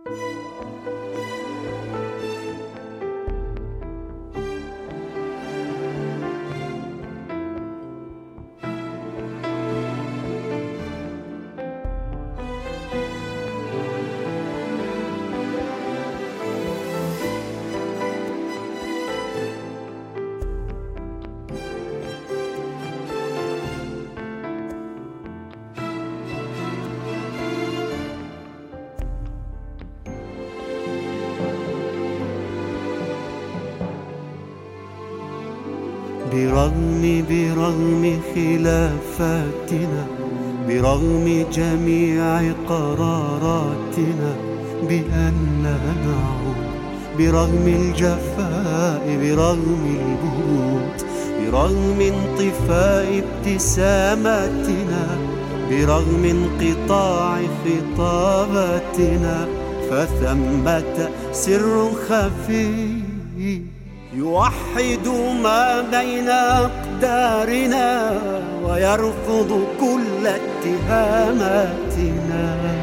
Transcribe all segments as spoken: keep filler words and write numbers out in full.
برغم برغم خلافاتنا، برغم جميع قراراتنا بأننا نعود، برغم الجفاء، برغم البرود، برغم انطفاء ابتساماتنا، برغم انقطاع خطاباتنا، فثمة سر خفي يوحد ما بين أقدارنا ويرفض كل اتهاماتنا.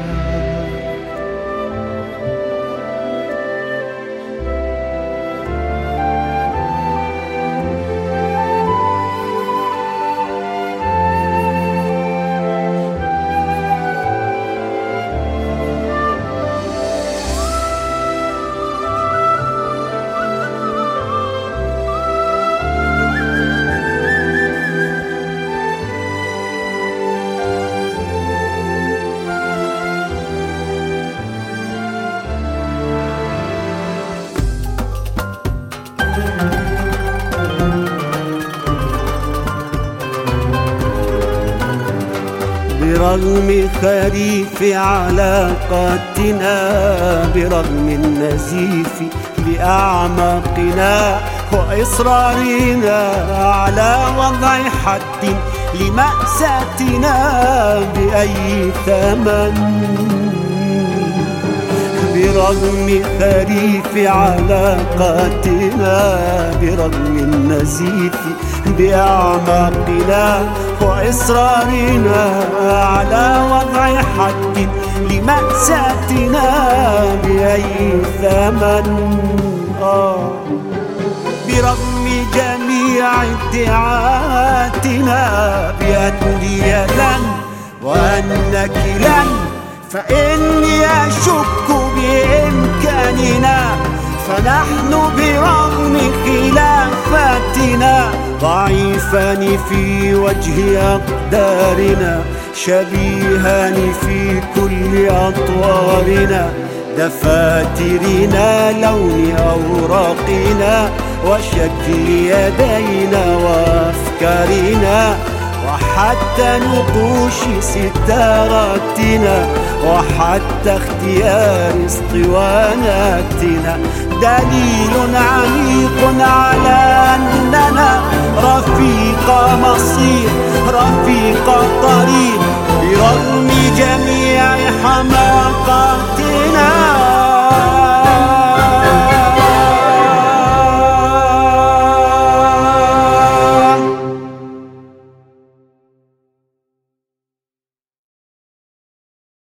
برغم خريف علاقاتنا، برغم النزيف بأعماقنا وإصرارنا على وضع حد لمأساتنا بأي ثمن، برغم خريف علاقاتنا، برغم النزيف بأعماقنا وإصرارنا على وضع حد لمأساتنا بأي ثمن. آه برغم جميع ادعاءاتنا بأني لن وأنك لن، فإني أشك بإمكاننا، فنحن برغم خلافاتنا ضعيفان في وجه أقدارنا، شبيهان في كل أطوارنا، دفاترنا، لون أوراقنا، وشكل يدينا وأفكارنا، وحتى نقوش ستاراتنا، وحتى اختيار اسطواناتنا، دليل عميق على أن